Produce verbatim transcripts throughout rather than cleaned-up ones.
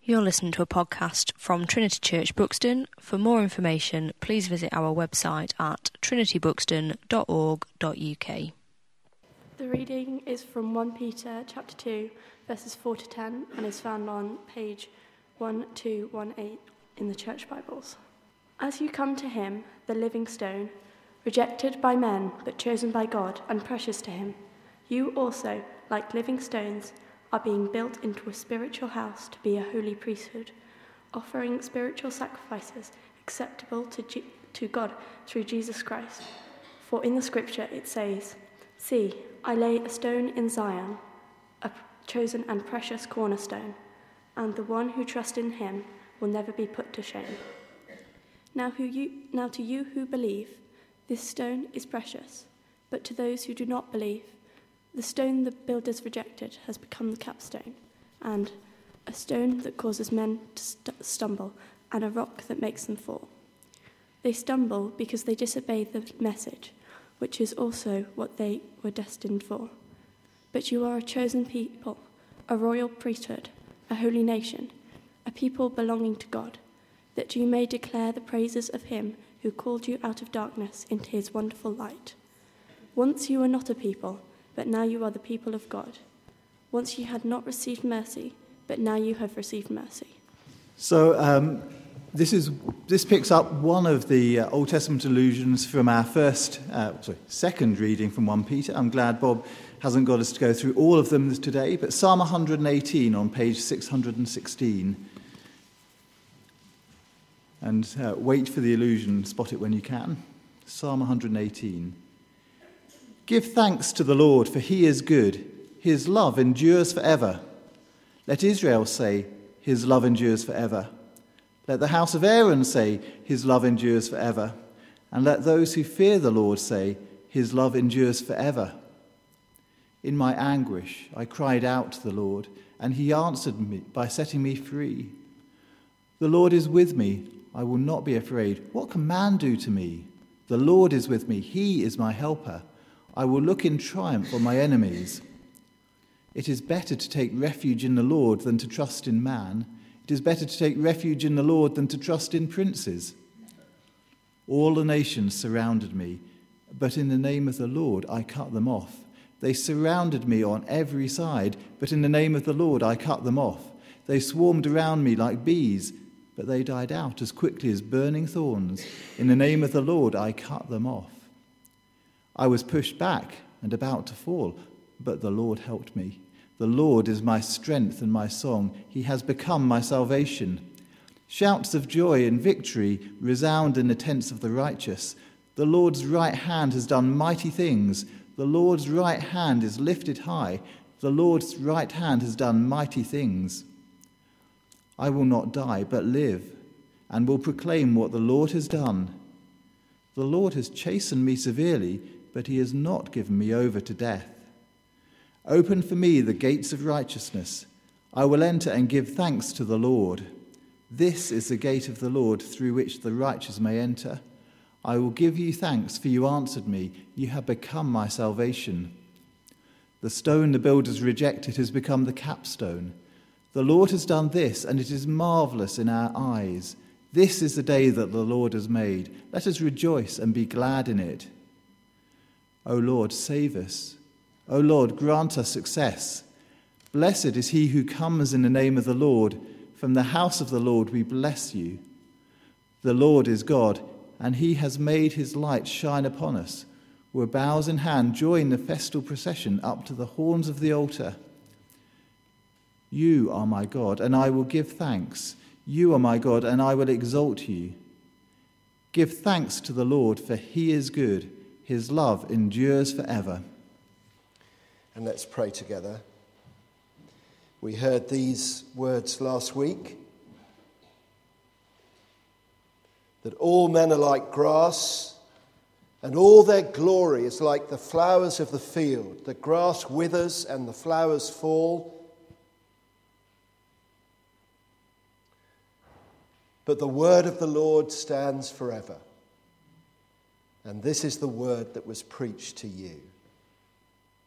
You're listening to a podcast from Trinity Church Buxton. For more information, please visit our website at trinity buxton dot org dot u k. The reading is from First Peter chapter two, verses four to ten, and is found on page twelve eighteen in the Church Bibles. As you come to him, the living stone, rejected by men but chosen by God and precious to him, you also, like living stones, are being built into a spiritual house to be a holy priesthood, offering spiritual sacrifices acceptable to, G- to God through Jesus Christ. For in the scripture it says, "See, I lay a stone in Zion, a chosen and precious cornerstone, and the one who trusts in him will never be put to shame." Now, who you, now to you who believe, this stone is precious, but to those who do not believe, the stone the builders rejected has become the capstone, and a stone that causes men to st- stumble, and a rock that makes them fall. They stumble because they disobey the message, which is also what they were destined for. But you are a chosen people, a royal priesthood, a holy nation, a people belonging to God, that you may declare the praises of him who called you out of darkness into his wonderful light. Once you were not a people, but now you are the people of God. Once you had not received mercy, but now you have received mercy. So um, this is this picks up one of the uh, Old Testament allusions from our first, uh, sorry, second reading from First Peter. I'm glad Bob hasn't got us to go through all of them today, but Psalm one hundred eighteen on page six hundred sixteen. And uh, wait for the allusion, spot it when you can. Psalm one hundred eighteen. Give thanks to the Lord, for he is good. His love endures forever. Let Israel say, his love endures forever. Let the house of Aaron say, his love endures forever. And let those who fear the Lord say, his love endures forever. In my anguish, I cried out to the Lord, and he answered me by setting me free. The Lord is with me. I will not be afraid. What can man do to me? The Lord is with me. He is my helper. I will look in triumph on my enemies. It is better to take refuge in the Lord than to trust in man. It is better to take refuge in the Lord than to trust in princes. All the nations surrounded me, but in the name of the Lord I cut them off. They surrounded me on every side, but in the name of the Lord I cut them off. They swarmed around me like bees, but they died out as quickly as burning thorns. In the name of the Lord I cut them off. I was pushed back and about to fall, but the Lord helped me. The Lord is my strength and my song. He has become my salvation. Shouts of joy and victory resound in the tents of the righteous. The Lord's right hand has done mighty things. The Lord's right hand is lifted high. The Lord's right hand has done mighty things. I will not die, but live, and will proclaim what the Lord has done. The Lord has chastened me severely, but he has not given me over to death. Open for me the gates of righteousness. I will enter and give thanks to the Lord. This is the gate of the Lord through which the righteous may enter. I will give you thanks, for you answered me. You have become my salvation. The stone the builders rejected has become the capstone. The Lord has done this, and it is marvelous in our eyes. This is the day that the Lord has made. Let us rejoice and be glad in it. O Lord, save us. O Lord, grant us success. Blessed is he who comes in the name of the Lord. From the house of the Lord we bless you. The Lord is God, and he has made his light shine upon us. With boughs in hand, join the festal procession up to the horns of the altar. You are my God, and I will give thanks. You are my God, and I will exalt you. Give thanks to the Lord, for he is good. His love endures forever. And let's pray together. We heard these words last week, that all men are like grass, and all their glory is like the flowers of the field. The grass withers and the flowers fall, but the word of the Lord stands forever. And this is the word that was preached to you.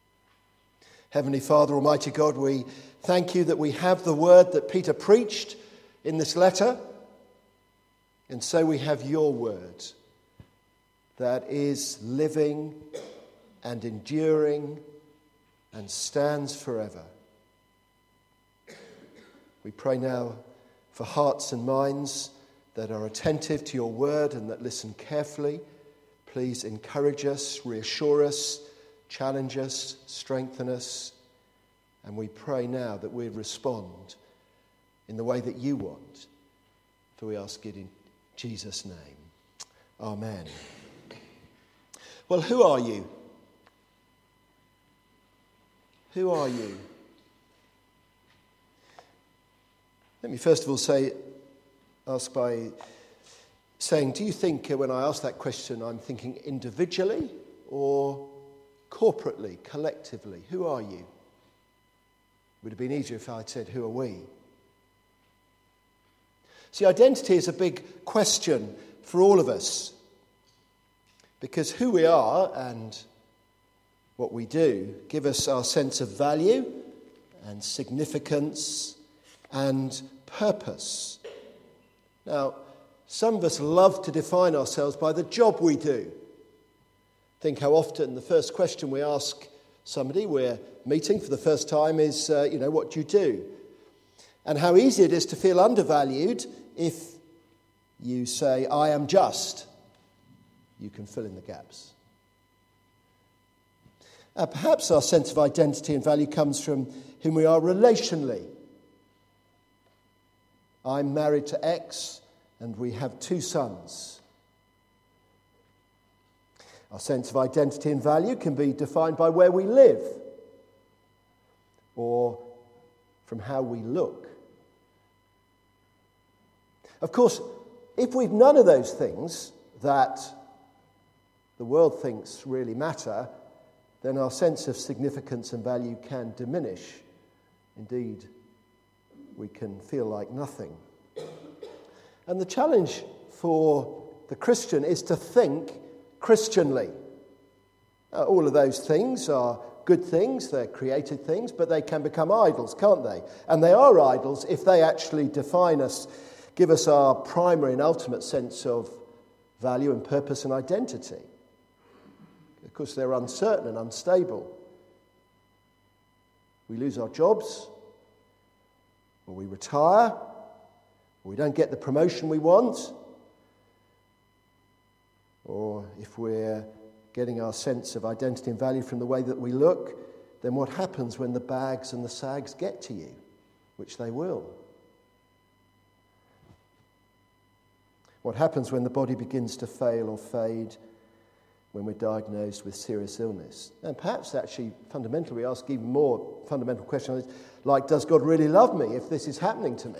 Heavenly Father, Almighty God, we thank you that we have the word that Peter preached in this letter. And so we have your word that is living and enduring and stands forever. We pray now for hearts and minds that are attentive to your word and that listen carefully. Please encourage us, reassure us, challenge us, strengthen us. And we pray now that we respond in the way that you want. For we ask it in Jesus' name. Amen. Well, who are you? Who are you? Let me first of all say, ask by saying, do you think uh, when I ask that question, I'm thinking individually or corporately, collectively? Who are you? Would have been easier if I'd said, who are we? See, identity is a big question for all of us, because who we are and what we do give us our sense of value and significance and purpose. Now, some of us love to define ourselves by the job we do. Think how often the first question we ask somebody we're meeting for the first time is, uh, you know, what do you do? And how easy it is to feel undervalued if you say, I am just. You can fill in the gaps. Uh, perhaps our sense of identity and value comes from whom we are relationally. I'm married to X and we have two sons. Our sense of identity and value can be defined by where we live or from how we look. Of course, if we've none of those things that the world thinks really matter, then our sense of significance and value can diminish. Indeed, we can feel like nothing. And the challenge for the Christian is to think Christianly. Uh, all of those things are good things, they're created things, but they can become idols, can't they? And they are idols if they actually define us, give us our primary and ultimate sense of value and purpose and identity. Of course, they're uncertain and unstable. We lose our jobs, or we retire, or we don't get the promotion we want, or if we're getting our sense of identity and value from the way that we look, then what happens when the bags and the sags get to you, which they will? What happens when the body begins to fail or fade, when we're diagnosed with serious illness? And perhaps actually, fundamentally, we ask even more fundamental questions like, does God really love me if this is happening to me?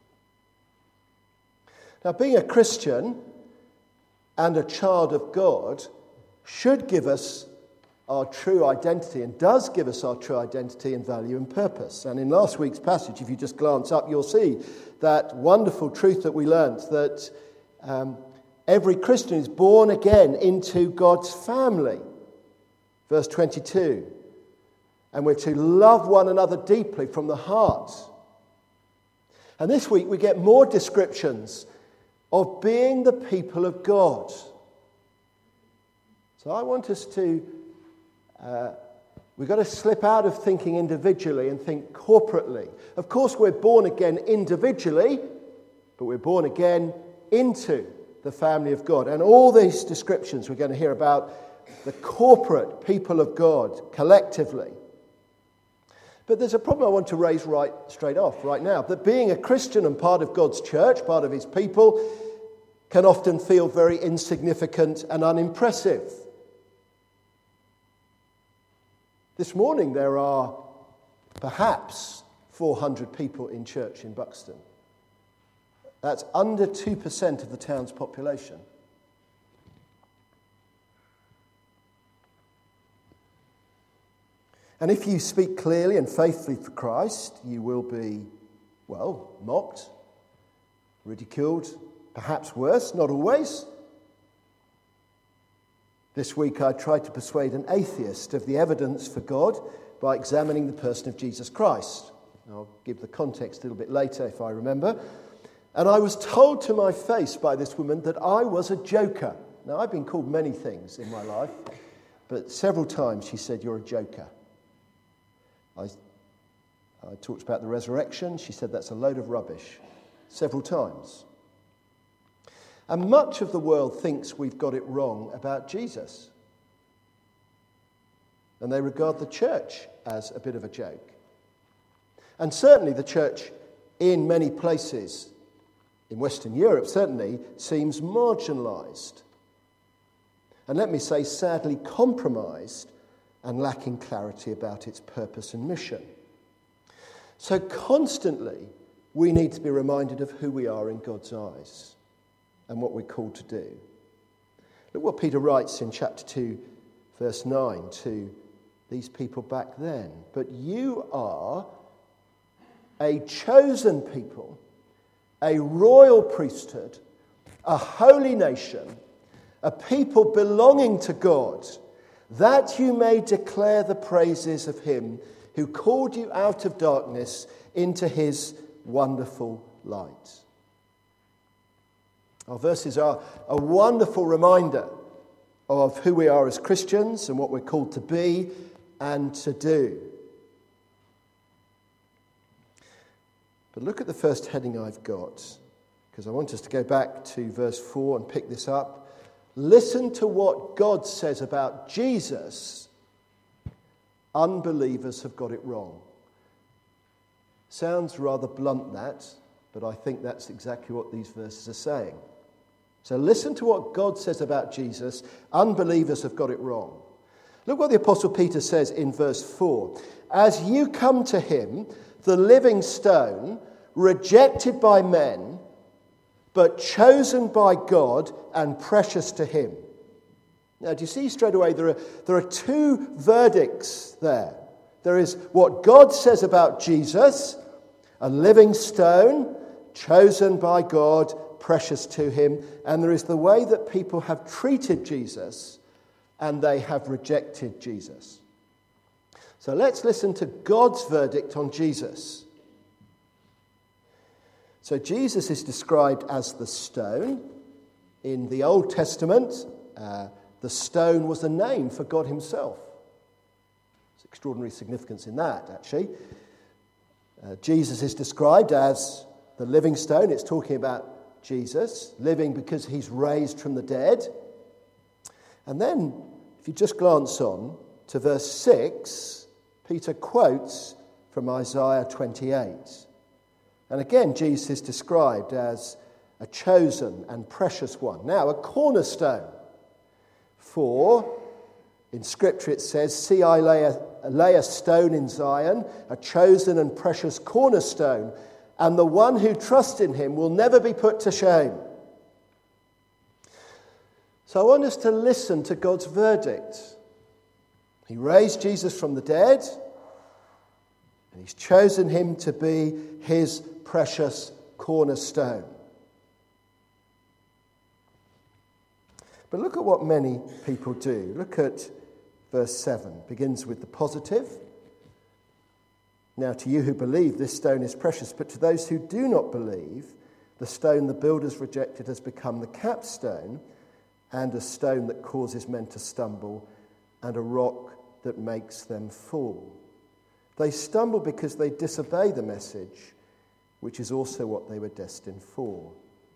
Now, being a Christian and a child of God should give us our true identity and does give us our true identity and value and purpose. And in last week's passage, if you just glance up, you'll see that wonderful truth that we learnt, that um, every Christian is born again into God's family. Verse twenty-two. And we're to love one another deeply from the heart. And this week we get more descriptions of being the people of God. So I want us to, uh, we've got to slip out of thinking individually and think corporately. Of course, we're born again individually, but we're born again into the family of God. And all these descriptions we're going to hear about the corporate people of God collectively. But there's a problem I want to raise right straight off right now, that being a Christian and part of God's church, part of his people, can often feel very insignificant and unimpressive. This morning there are perhaps four hundred people in church in Buxton. That's under two percent of the town's population. And if you speak clearly and faithfully for Christ, you will be, well, mocked, ridiculed, perhaps worse, not always. This week I tried to persuade an atheist of the evidence for God by examining the person of Jesus Christ. I'll give the context a little bit later if I remember. And I was told to my face by this woman that I was a joker. Now, I've been called many things in my life, but several times she said, "You're a joker." I, I talked about the resurrection. She said, "That's a load of rubbish," several times. And much of the world thinks we've got it wrong about Jesus. And they regard the church as a bit of a joke. And certainly the church in many places, in Western Europe certainly, seems marginalised. And let me say, sadly compromised and lacking clarity about its purpose and mission. So constantly we need to be reminded of who we are in God's eyes and what we're called to do. Look what Peter writes in chapter two, verse nine to these people back then. "But you are a chosen people, a royal priesthood, a holy nation, a people belonging to God, that you may declare the praises of him who called you out of darkness into his wonderful light." Our verses are a wonderful reminder of who we are as Christians and what we're called to be and to do. But look at the first heading I've got, because I want us to go back to verse four and pick this up. Listen to what God says about Jesus. Unbelievers have got it wrong. Sounds rather blunt, that, but I think that's exactly what these verses are saying. So listen to what God says about Jesus. Unbelievers have got it wrong. Look what the Apostle Peter says in verse four. "As you come to him, the living stone, rejected by men, but chosen by God and precious to him." Now, do you see straight away there are, there are two verdicts there. There is what God says about Jesus, a living stone, chosen by God, precious to him, and there is the way that people have treated Jesus and they have rejected Jesus. So let's listen to God's verdict on Jesus. So Jesus is described as the stone. In the Old Testament, uh, the stone was a name for God himself. There's extraordinary significance in that, actually. Uh, Jesus is described as the living stone. It's talking about Jesus, living because he's raised from the dead. And then, if you just glance on to verse six, Peter quotes from Isaiah twenty-eight. And again, Jesus is described as a chosen and precious one. Now, a cornerstone. For, in Scripture it says, "See, I lay a, lay a stone in Zion, a chosen and precious cornerstone, and the one who trusts in him will never be put to shame." So I want us to listen to God's verdict. He raised Jesus from the dead, and he's chosen him to be his precious cornerstone. But look at what many people do. Look at verse seven. It begins with the positive. "Now to you who believe, this stone is precious, but to those who do not believe, the stone the builders rejected has become the capstone, and a stone that causes men to stumble, and a rock that makes them fall. They stumble because they disobey the message, which is also what they were destined for."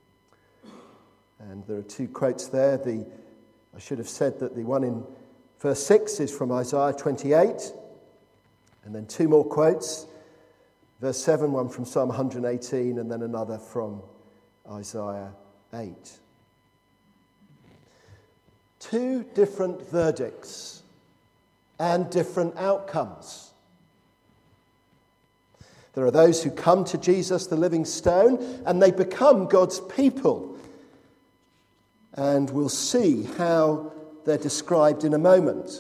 And there are two quotes there. The I should have said that the one in verse six is from Isaiah twenty-eight. And then two more quotes. Verse seven, one from Psalm one eighteen, and then another from Isaiah eight. Two different verdicts and different outcomes. There are those who come to Jesus, the living stone, and they become God's people. And we'll see how they're described in a moment.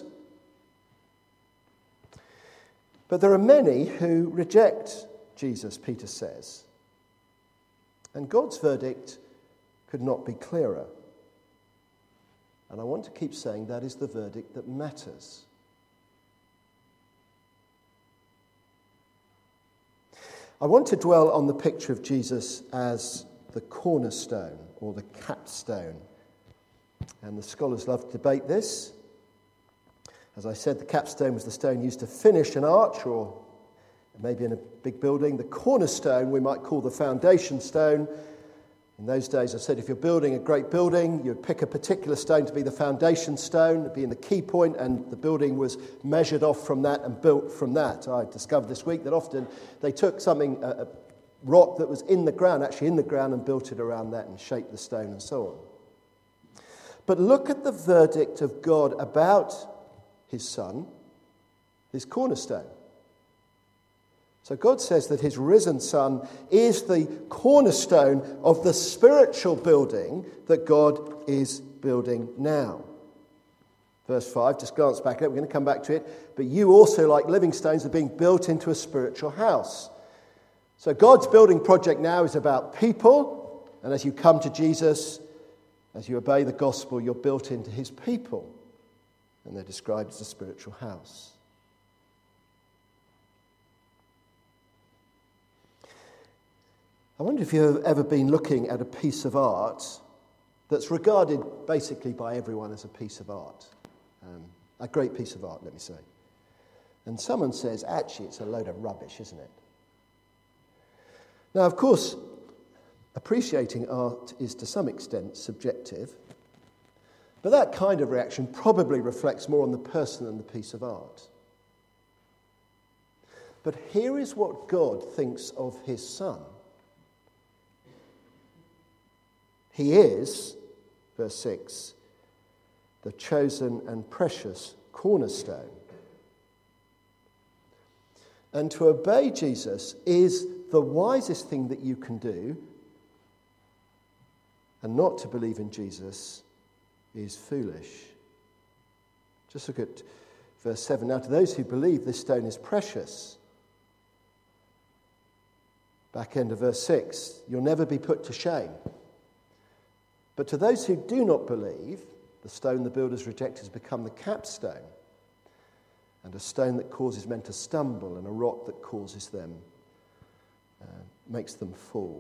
But there are many who reject Jesus, Peter says. And God's verdict could not be clearer. And I want to keep saying that is the verdict that matters. I want to dwell on the picture of Jesus as the cornerstone or the capstone. And the scholars love to debate this. As I said, the capstone was the stone used to finish an arch or maybe in a big building. The cornerstone we might call the foundation stone. In those days, I said, if you're building a great building, you'd pick a particular stone to be the foundation stone, being the key point, and the building was measured off from that and built from that. I discovered this week that often they took something, a, a rock that was in the ground, actually in the ground, and built it around that and shaped the stone and so on. But look at the verdict of God about his Son, his cornerstone. So God says that his risen Son is the cornerstone of the spiritual building that God is building now. Verse five, just glance back at it, we're going to come back to it. But you also, like living stones, are being built into a spiritual house. So God's building project now is about people, and as you come to Jesus, as you obey the gospel, you're built into his people. And they're described as a spiritual house. I wonder if you've ever been looking at a piece of art that's regarded basically by everyone as a piece of art. Um, a great piece of art, let me say. And someone says, actually, it's a load of rubbish, isn't it? Now, of course, appreciating art is to some extent subjective, but that kind of reaction probably reflects more on the person than the piece of art. But here is what God thinks of his Son. He is, verse six, the chosen and precious cornerstone. And to obey Jesus is the wisest thing that you can do, and not to believe in Jesus is foolish. Just look at verse seven. Now to those who believe, this stone is precious. Back end of verse six, you'll never be put to shame. But to those who do not believe, the stone the builders reject has become the capstone, and a stone that causes men to stumble, and a rock that causes them, uh, makes them fall.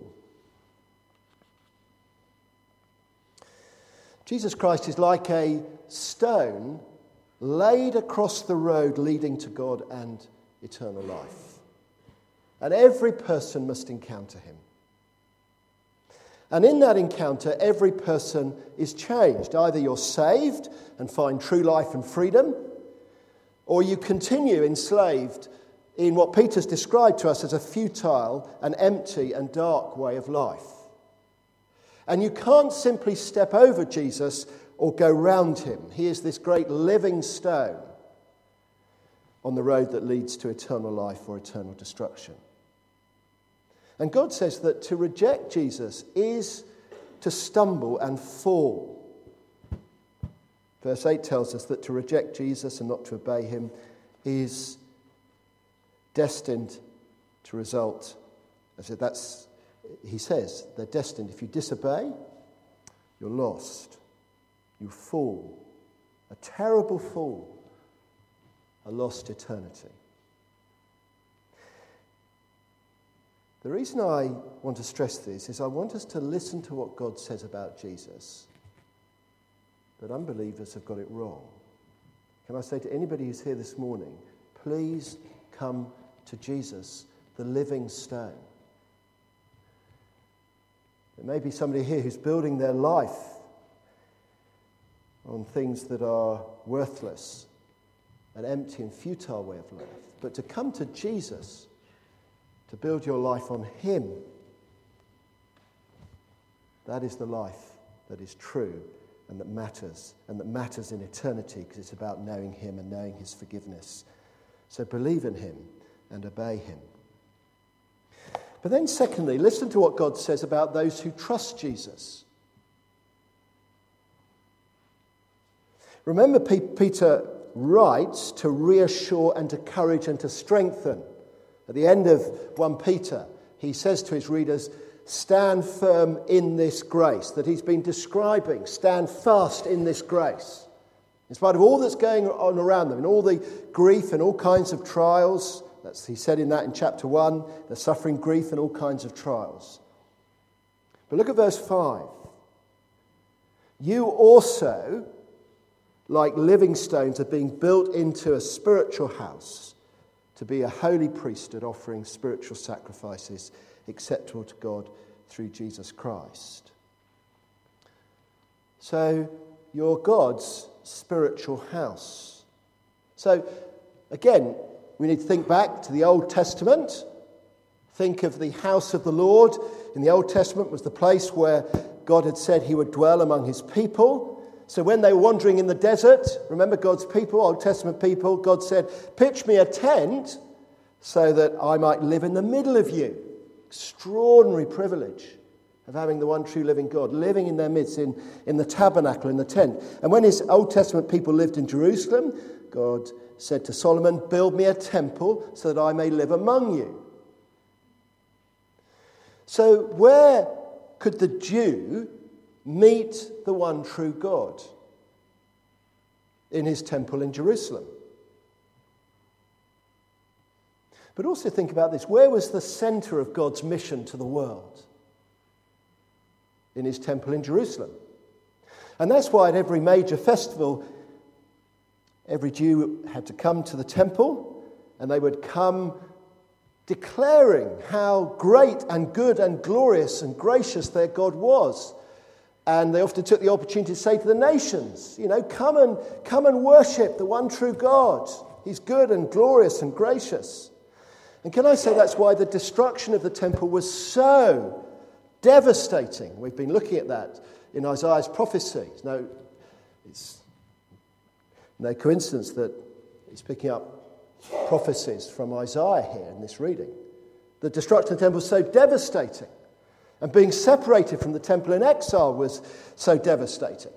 Jesus Christ is like a stone laid across the road leading to God and eternal life. And every person must encounter him. And in that encounter, every person is changed. Either you're saved and find true life and freedom, or you continue enslaved in what Peter's described to us as a futile and empty and dark way of life. And you can't simply step over Jesus or go round him. He is this great living stone on the road that leads to eternal life or eternal destruction. And God says that to reject Jesus is to stumble and fall. Verse eight tells us that to reject Jesus and not to obey him is destined to result. I said that's, he says, they're destined. If you disobey, you're lost. You fall. A terrible fall. A lost eternity. The reason I want to stress this is I want us to listen to what God says about Jesus, but unbelievers have got it wrong. Can I say to anybody who's here this morning, please come to Jesus, the living stone. There may be somebody here who's building their life on things that are worthless, an empty and futile way of life, but to come to Jesus, to build your life on him, that is the life that is true and that matters, and that matters in eternity because it's about knowing him and knowing his forgiveness. So believe in him and obey him. But then secondly, listen to what God says about those who trust Jesus. Remember, Peter writes to reassure and to encourage and to strengthen. At the end of First Peter, he says to his readers, stand firm in this grace that he's been describing. Stand fast in this grace. In spite of all that's going on around them, and all the grief and all kinds of trials, that's, he said in that in chapter one, they're suffering grief and all kinds of trials. But look at verse five. You also, like living stones, are being built into a spiritual house to be a holy priesthood offering spiritual sacrifices acceptable to God through Jesus Christ. So you're God's spiritual house. So again, we need to think back to the Old Testament. Think of the house of the Lord. In the Old Testament was the place where God had said he would dwell among his people. So when they were wandering in the desert, remember God's people, Old Testament people, God said, pitch me a tent so that I might live in the middle of you. Extraordinary privilege of having the one true living God, living in their midst, in, in the tabernacle, in the tent. And when his Old Testament people lived in Jerusalem, God said to Solomon, build me a temple so that I may live among you. So where could the Jew meet the one true God? In his temple in Jerusalem. But also think about this. Where was the center of God's mission to the world? In his temple in Jerusalem. And that's why at every major festival, every Jew had to come to the temple, and they would come declaring how great and good and glorious and gracious their God was. And they often took the opportunity to say to the nations, you know, come and come and worship the one true God. He's good and glorious and gracious. And can I say that's why the destruction of the temple was so devastating? We've been looking at that in Isaiah's prophecy. No, it's no coincidence that he's picking up prophecies from Isaiah here in this reading. The destruction of the temple was so devastating. And being separated from the temple in exile was so devastating.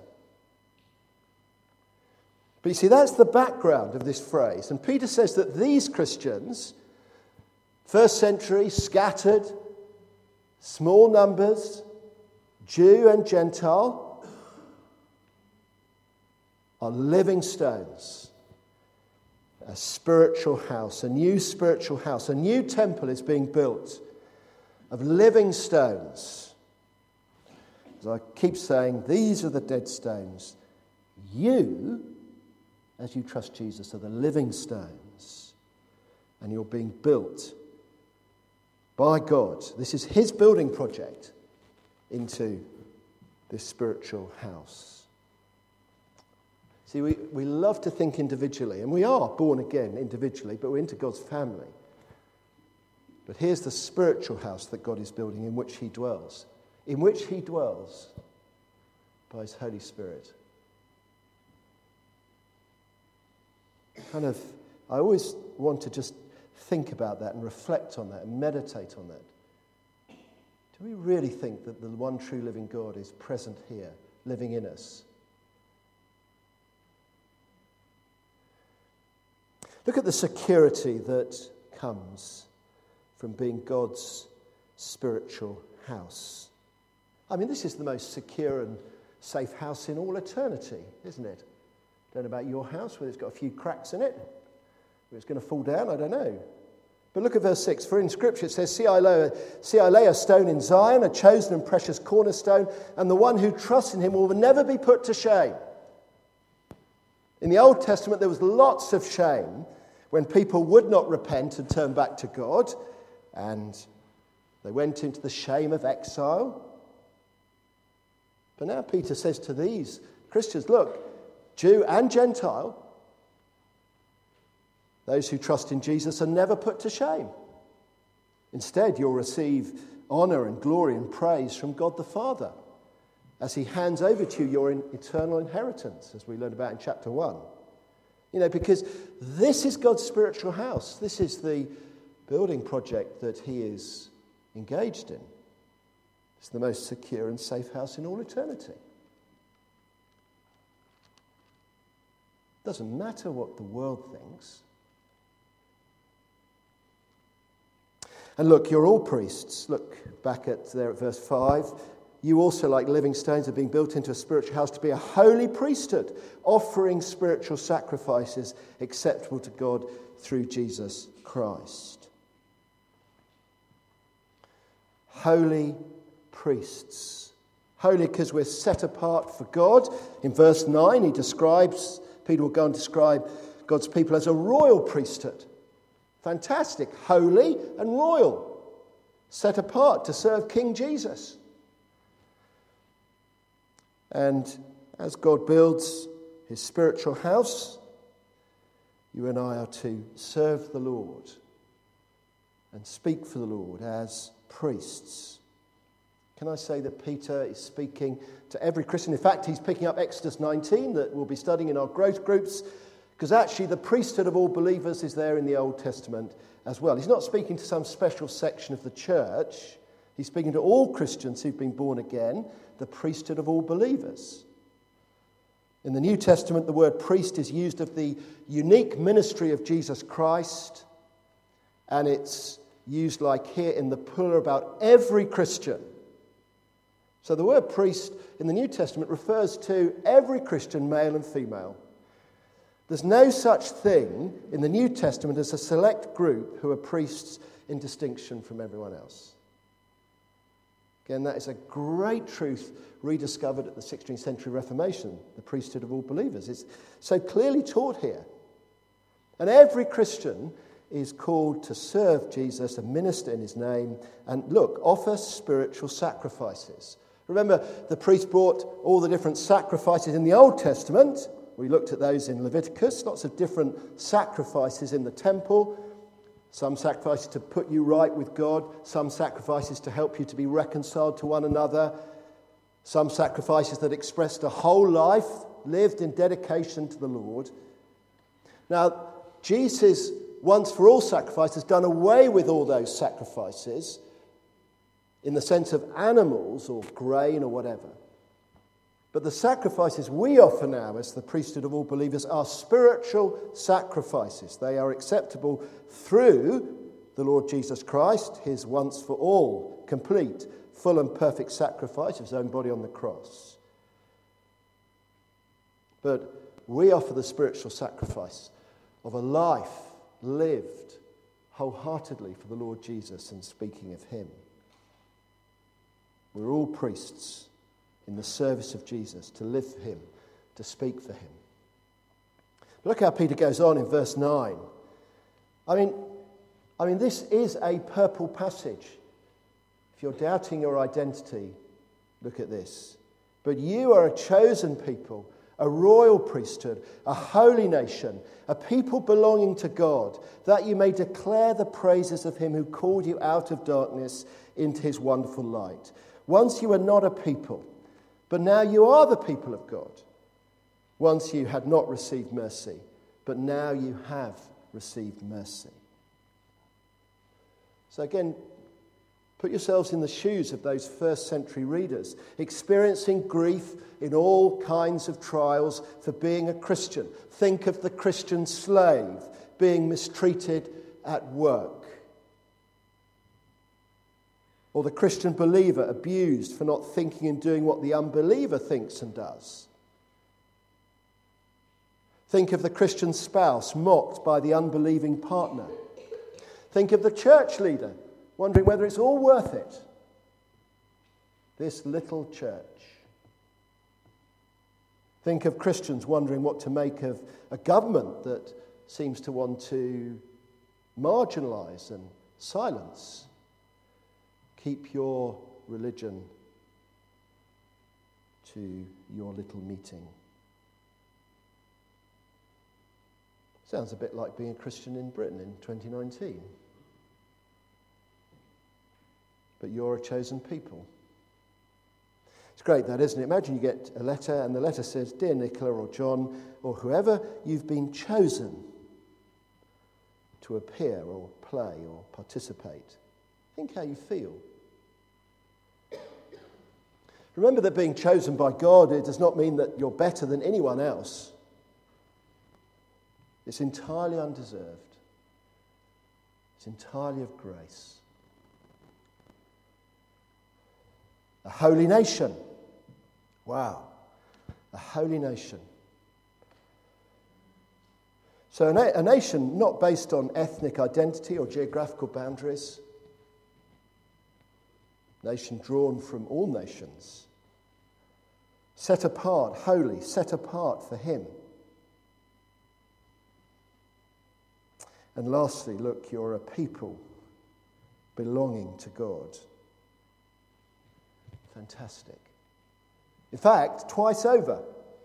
But you see, that's the background of this phrase. And Peter says that these Christians, first century, scattered, small numbers, Jew and Gentile, are living stones. A spiritual house, a new spiritual house, a new temple is being built of living stones. As I keep saying, these are the dead stones. You, as you trust Jesus, are the living stones. And you're being built by God. This is his building project into this spiritual house. See, we, we love to think individually, and we are born again individually, but we're into God's family. But here's the spiritual house that God is building in which he dwells. In which he dwells by his Holy Spirit. Kind of, I always want to just think about that and reflect on that and meditate on that. Do we really think that the one true living God is present here, living in us? Look at the security that comes from being God's spiritual house. I mean, this is the most secure and safe house in all eternity, isn't it? Don't know about your house, whether it's got a few cracks in it, whether it's going to fall down, I don't know. But look at verse six. For in Scripture it says, See, I lay a, see, I lay a stone in Zion, a chosen and precious cornerstone, and the one who trusts in him will never be put to shame. In the Old Testament, there was lots of shame when people would not repent and turn back to God. And they went into the shame of exile. But now Peter says to these Christians, look, Jew and Gentile, those who trust in Jesus are never put to shame. Instead, you'll receive honor and glory and praise from God the Father as he hands over to you your eternal inheritance, as we learned about in chapter one. You know, because this is God's spiritual house. This is the building project that he is engaged in. It's the most secure and safe house in all eternity. Doesn't matter what the world thinks. And look, you're all priests. Look back at there at verse five. You also, like living stones, are being built into a spiritual house to be a holy priesthood, offering spiritual sacrifices acceptable to God through Jesus Christ. Holy priests. Holy because we're set apart for God. In verse nine, he describes, Peter will go and describe God's people as a royal priesthood. Fantastic. Holy and royal. Set apart to serve King Jesus. And as God builds his spiritual house, you and I are to serve the Lord and speak for the Lord as priests. Can I say that Peter is speaking to every Christian? In fact, he's picking up Exodus nineteen that we'll be studying in our growth groups, because actually the priesthood of all believers is there in the Old Testament as well. He's not speaking to some special section of the church. He's speaking to all Christians who've been born again, the priesthood of all believers. In the New Testament, the word priest is used of the unique ministry of Jesus Christ, and it's used like here in the plural about every Christian. So the word priest in the New Testament refers to every Christian, male and female. There's no such thing in the New Testament as a select group who are priests in distinction from everyone else. Again, that is a great truth rediscovered at the sixteenth century Reformation, the priesthood of all believers. It's so clearly taught here. And every Christian is called to serve Jesus and minister in his name and, look, offer spiritual sacrifices. Remember, the priest brought all the different sacrifices in the Old Testament. We looked at those in Leviticus, lots of different sacrifices in the temple. Some sacrifices to put you right with God, some sacrifices to help you to be reconciled to one another, some sacrifices that expressed a whole life lived in dedication to the Lord. Now, Jesus' once-for-all sacrifice has done away with all those sacrifices in the sense of animals or grain or whatever. But the sacrifices we offer now as the priesthood of all believers are spiritual sacrifices. They are acceptable through the Lord Jesus Christ, his once-for-all, complete, full and perfect sacrifice of his own body on the cross. But we offer the spiritual sacrifice of a life lived wholeheartedly for the Lord Jesus and speaking of him. We're all priests in the service of Jesus, to live for him, to speak for him. Look how Peter goes on in verse nine. I mean, I mean, this is a purple passage. If you're doubting your identity, look at this. But you are a chosen people, a royal priesthood, a holy nation, a people belonging to God, that you may declare the praises of him who called you out of darkness into his wonderful light. Once you were not a people, but now you are the people of God. Once you had not received mercy, but now you have received mercy. So again, put yourselves in the shoes of those first century readers, experiencing grief in all kinds of trials for being a Christian. Think of the Christian slave being mistreated at work. Or the Christian believer abused for not thinking and doing what the unbeliever thinks and does. Think of the Christian spouse mocked by the unbelieving partner. Think of the church leader wondering whether it's all worth it. This little church. Think of Christians wondering what to make of a government that seems to want to marginalize and silence. Keep your religion to your little meeting. Sounds a bit like being a Christian in Britain in twenty nineteen. But you're a chosen people. It's great that, isn't it? Imagine you get a letter and the letter says, "Dear Nicola or John or whoever, you've been chosen to appear or play or participate." Think how you feel. Remember that being chosen by God, it does not mean that you're better than anyone else. It's entirely undeserved. It's entirely of grace. A holy nation. Wow. A holy nation. So a, na- a nation not based on ethnic identity or geographical boundaries. nation drawn from all nations, set apart, holy, set apart for him. And lastly, look, you're a people belonging to God. Fantastic. In fact, twice over.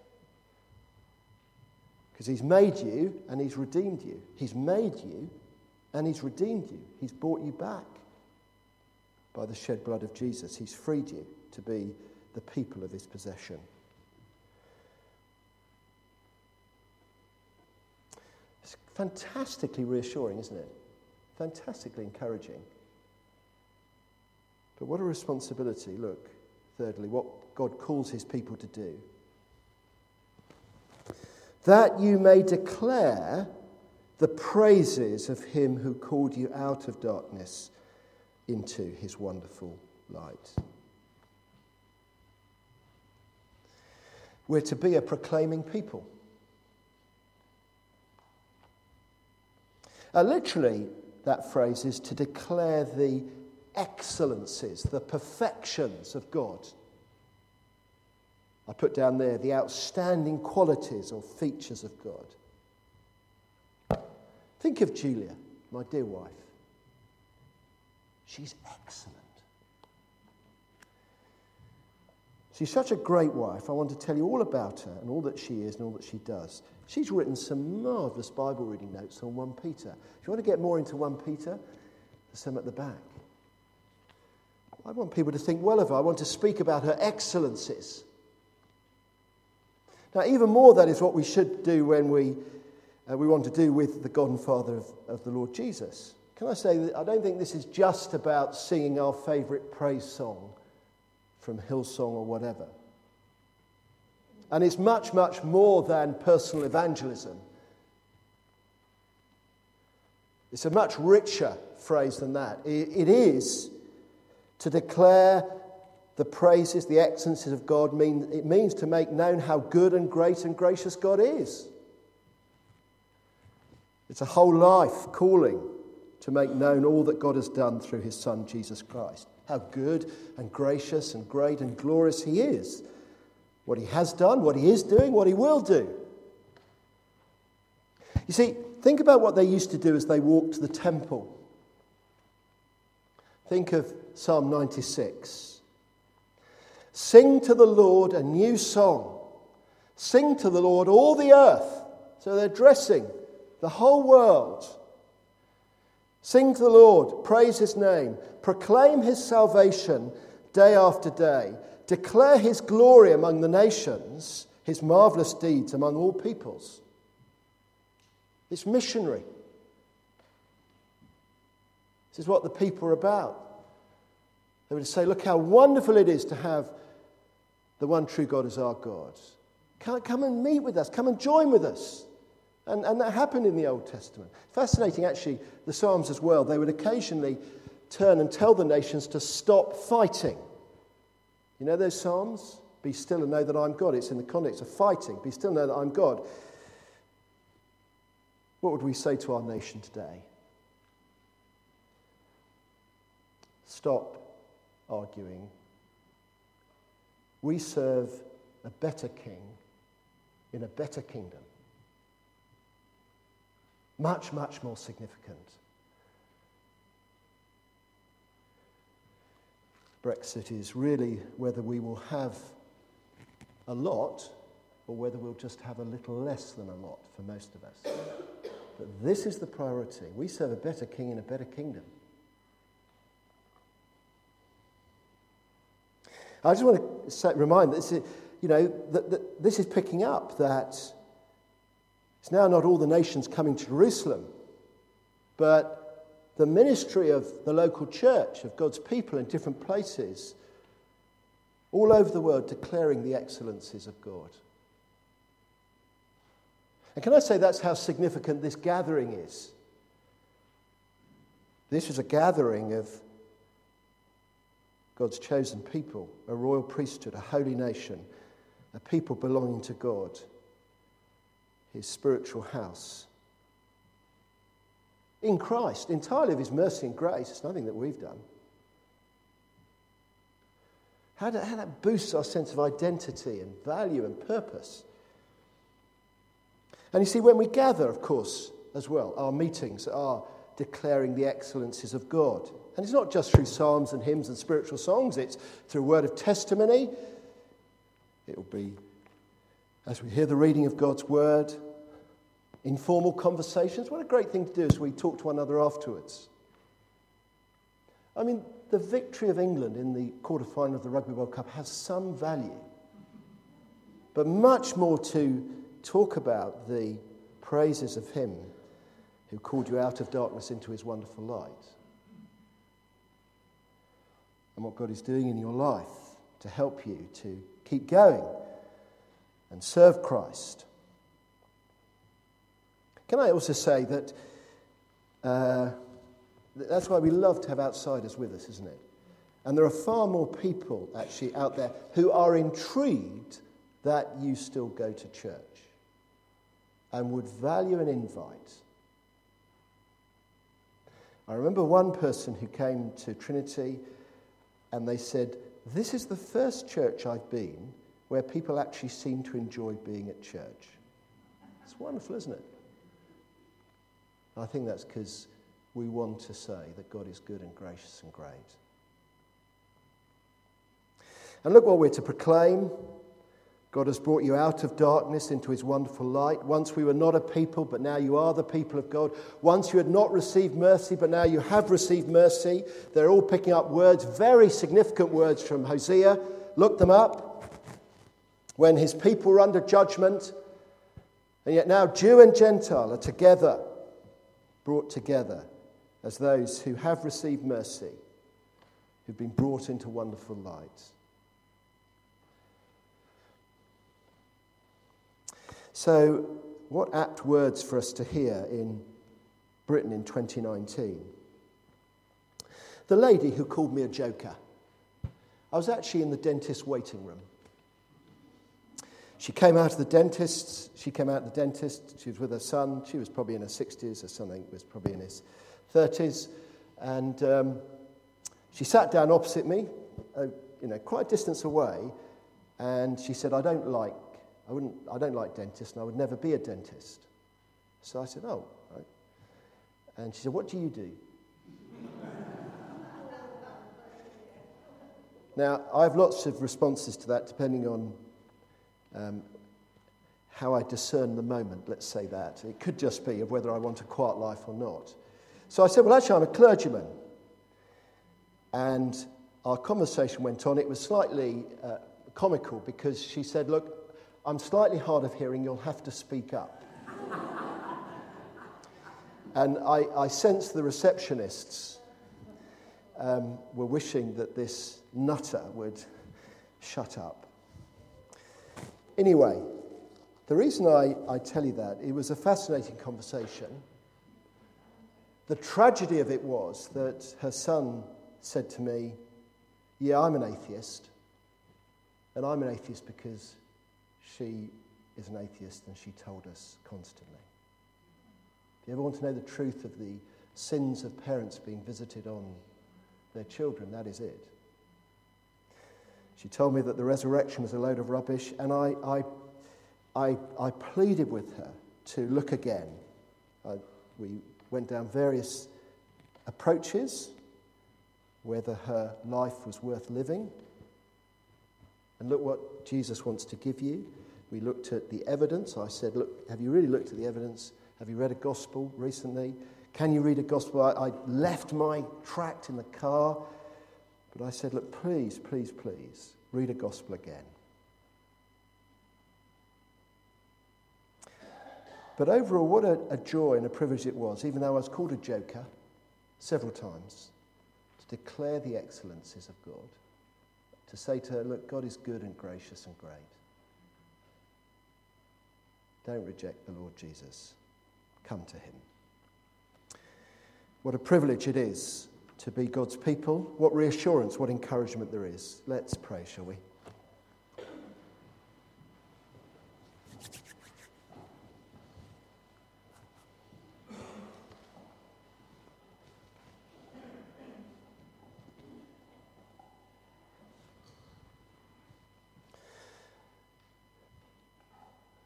Because he's made you and he's redeemed you. He's made you and he's redeemed you. He's bought you back by the shed blood of Jesus. He's freed you to be the people of his possession. It's fantastically reassuring, isn't it? Fantastically encouraging. But what a responsibility, look, thirdly, what God calls his people to do. That you may declare the praises of him who called you out of darkness into his wonderful light. We're to be a proclaiming people. Uh, literally, that phrase is to declare the excellencies, the perfections of God. I put down there the outstanding qualities or features of God. Think of Julia, my dear wife. She's excellent. She's such a great wife. I want to tell you all about her and all that she is and all that she does. She's written some marvellous Bible reading notes on First Peter. If you want to get more into First Peter, there's some at the back. I want people to think well of her. I want to speak about her excellencies. Now, even more, that is what we should do when we uh, we want to do with the God and Father of, of the Lord Jesus. Can I say that I don't think this is just about singing our favourite praise song from Hillsong or whatever. And it's much, much more than personal evangelism. It's a much richer phrase than that. It, it is to declare the praises, the excellencies of God. Mean, it means to make known how good and great and gracious God is. It's a whole life calling to make known all that God has done through his Son, Jesus Christ. How good and gracious and great and glorious he is. What he has done, what he is doing, what he will do. You see, think about what they used to do as they walked to the temple. Think of Psalm ninety-six. Sing to the Lord a new song. Sing to the Lord all the earth. So they're addressing the whole world. Sing to the Lord, praise his name, proclaim his salvation day after day, declare his glory among the nations, his marvellous deeds among all peoples. It's missionary. This is what the people are about. They would say, look how wonderful it is to have the one true God as our God. Come, come and meet with us, come and join with us. And, and that happened in the Old Testament. Fascinating, actually, the Psalms as well. They would occasionally turn and tell the nations to stop fighting. You know those Psalms? Be still and know that I'm God. It's in the context of fighting. Be still and know that I'm God. What would we say to our nation today? Stop arguing. We serve a better king in a better kingdom. Much, much more significant. Brexit is really whether we will have a lot or whether we'll just have a little less than a lot for most of us. But this is the priority. We serve a better king in a better kingdom. I just want to say, remind that this is, you know, that, that this is picking up that it's now not all the nations coming to Jerusalem, but the ministry of the local church, of God's people in different places, all over the world declaring the excellencies of God. And can I say that's how significant this gathering is? This is a gathering of God's chosen people, a royal priesthood, a holy nation, a people belonging to God, his spiritual house. In Christ, entirely of his mercy and grace. It's nothing that we've done. How, do, how that boosts our sense of identity and value and purpose. And you see, when we gather, of course, as well, our meetings are declaring the excellencies of God. And it's not just through psalms and hymns and spiritual songs, it's through word of testimony. It will be as we hear the reading of God's word, informal conversations. What a great thing to do as we talk to one another afterwards. I mean, the victory of England in the quarter-final of the Rugby World Cup has some value, but much more to talk about the praises of him who called you out of darkness into his wonderful light, and what God is doing in your life to help you to keep going and serve Christ. Can I also say that uh, that's why we love to have outsiders with us, isn't it? And there are far more people actually out there who are intrigued that you still go to church and would value an invite. I remember one person who came to Trinity and they said, "This is the first church I've been where people actually seem to enjoy being at church." It's wonderful, isn't it? I think that's because we want to say that God is good and gracious and great. And look what we're to proclaim. God has brought you out of darkness into his wonderful light. Once we were not a people, but now you are the people of God. Once you had not received mercy, but now you have received mercy. They're all picking up words, very significant words from Hosea. Look them up. When his people were under judgment, and yet now Jew and Gentile are together, brought together as those who have received mercy, who've been brought into wonderful light. So, what apt words for us to hear in Britain in twenty nineteen. The lady who called me a joker. I was actually in the dentist's waiting room. She came out of the dentist's, she came out of the dentist, she was with her son, she was probably in her sixties, her son I think was probably in his thirties, and um, she sat down opposite me, uh, you know, quite a distance away, and she said, I don't like, I wouldn't, I don't like dentists, and I would never be a dentist. So I said, oh, right. And she said, what do you do? Now, I have lots of responses to that, depending on Um, how I discern the moment, let's say that. It could just be of whether I want a quiet life or not. So I said, well, actually, I'm a clergyman. And our conversation went on. It was slightly uh, comical because she said, look, I'm slightly hard of hearing, you'll have to speak up. And I, I sensed the receptionists um, were wishing that this nutter would shut up. Anyway, the reason I, I tell you that, it was a fascinating conversation. The tragedy of it was that her son said to me, yeah, I'm an atheist. And I'm an atheist because she is an atheist and she told us constantly. If you ever want to know the truth of the sins of parents being visited on their children, that is it. She told me that the resurrection was a load of rubbish, and I, I, I, I pleaded with her to look again. I, we went down various approaches, whether her life was worth living. And look what Jesus wants to give you. We looked at the evidence. I said, look, have you really looked at the evidence? Have you read a gospel recently? Can you read a gospel? I, I left my tract in the car. But I said, look, please, please, please, read a gospel again. But overall, what a, a joy and a privilege it was, even though I was called a joker several times, to declare the excellencies of God, to say to her, look, God is good and gracious and great. Don't reject the Lord Jesus. Come to him. What a privilege it is to be God's people. What reassurance, what encouragement there is. Let's pray, shall we?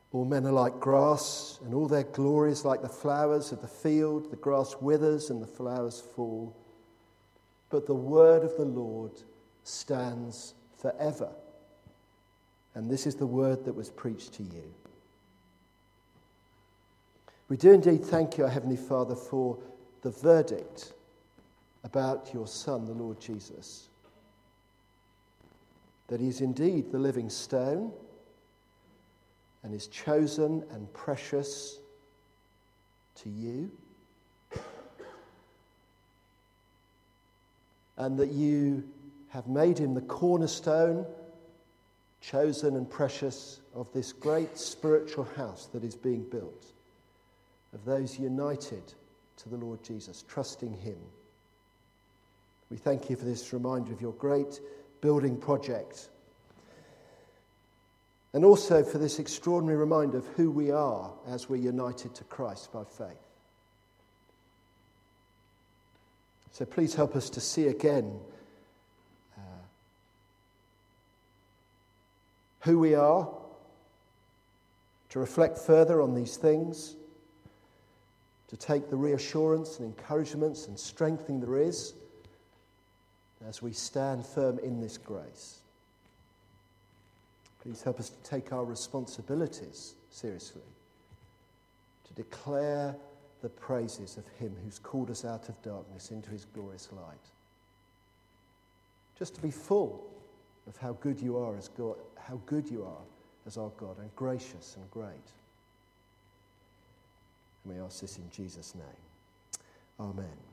All men are like grass, and all their glory is like the flowers of the field. The grass withers and the flowers fall. But the word of the Lord stands forever. And this is the word that was preached to you. We do indeed thank you, our Heavenly Father, for the verdict about your Son, the Lord Jesus. That he is indeed the living stone and is chosen and precious to you. And that you have made him the cornerstone, chosen and precious of this great spiritual house that is being built, of those united to the Lord Jesus, trusting him. We thank you for this reminder of your great building project, and also for this extraordinary reminder of who we are as we're united to Christ by faith. So please help us to see again uh, who we are, to reflect further on these things, to take the reassurance and encouragements and strengthening there is as we stand firm in this grace. Please help us to take our responsibilities seriously, to declare the praises of him who's called us out of darkness into his glorious light. Just to be full of how good you are as God, how good you are as our God, and gracious and great. And we ask this in Jesus' name. Amen.